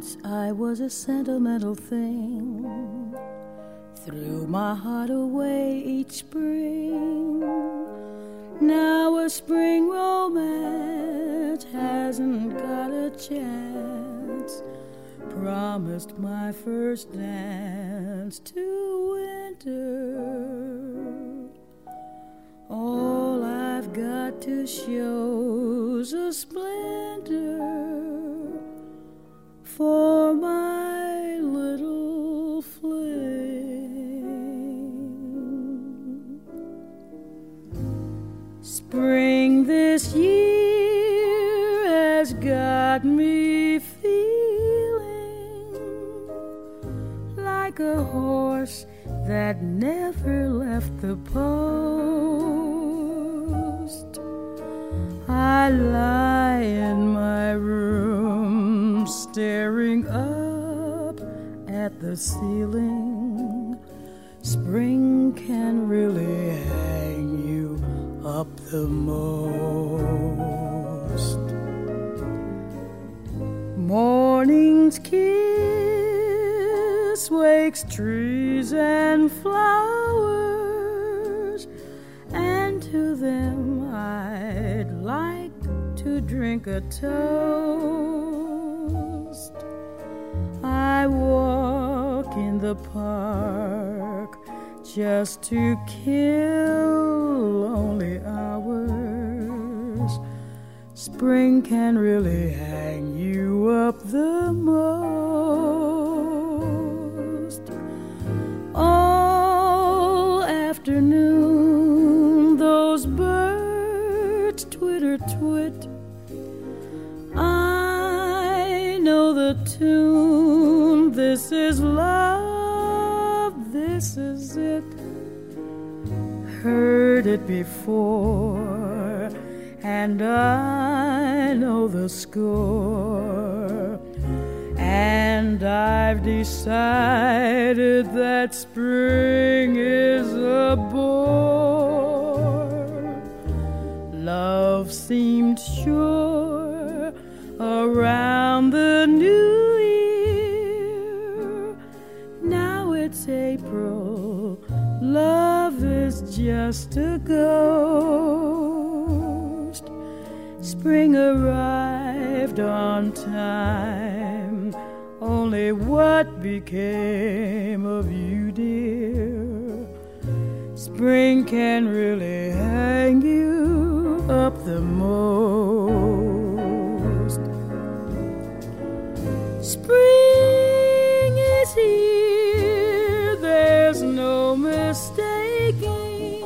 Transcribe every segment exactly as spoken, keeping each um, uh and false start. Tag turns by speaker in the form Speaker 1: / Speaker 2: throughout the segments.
Speaker 1: Once I was a sentimental thing, threw my heart away each spring. Now a spring romance hasn't got a chance. Promised my first dance to winter. All I've got to show's a splinter for my little flame. Spring this year has got me feeling like a horse that never left the post. I lie in my room staring up at the ceiling. Spring can really hang you up the most. Morning's kiss wakes trees and flowers, and to them I'd like to drink a toast. I walk in the park just to kill lonely hours. Spring can really hang you up the most. All afternoon those birds twitter twit. I know the tune. This is love, this is it. Heard it before, and I know the score. And I've decided that spring is a bore. Love seemed sure around the new year. Now it's April, love is just a ghost. Spring arrived on time. Only what became of you, dear? Spring can really hang you up the most. Spring is here, there's no mistaking.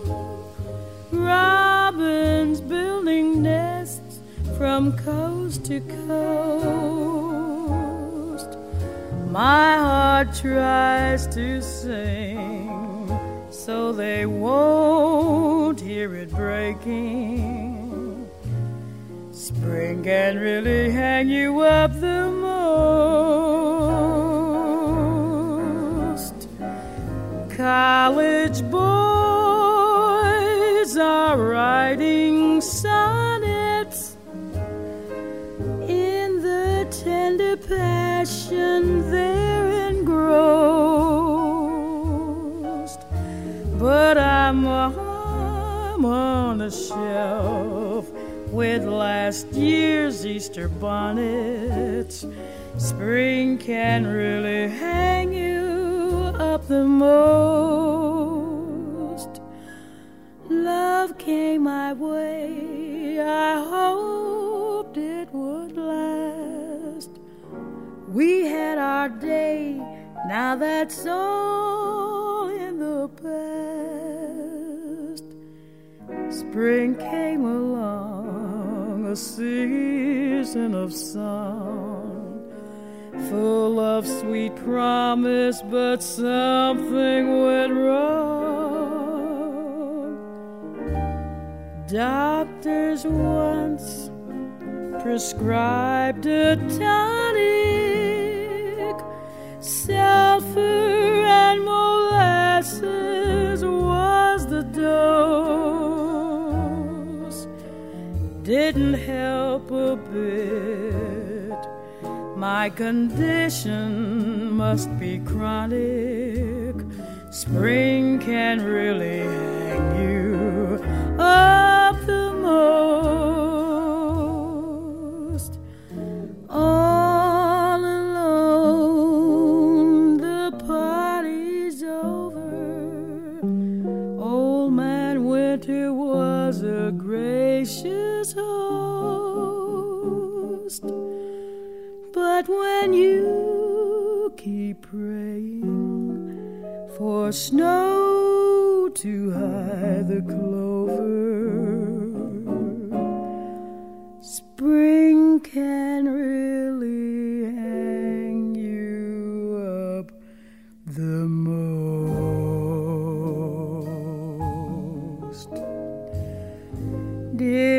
Speaker 1: Robins building nests from coast to coast. My heart tries to sing so they won't hear it breaking. Spring can really hang you up the most. College boys are writing sonnets in the tender passion they're engrossed. But I'm, I'm on a shelf with last year's Easter bonnets. Spring can really hang you up the most. Love came my way, I hoped it would last. We had our day, now that's all in the past. Spring came along, a season of song, full of sweet promise, but something went wrong. Doctors once prescribed a tonic, sulfur and molasses was the dose. Didn't help a bit. My condition must be chronic. Spring can really hang you up the most. All alone, the party's over. Old Man Winter was a gracious host. But when you keep praying for snow to hide the clover, spring can really hang you up the most. Dear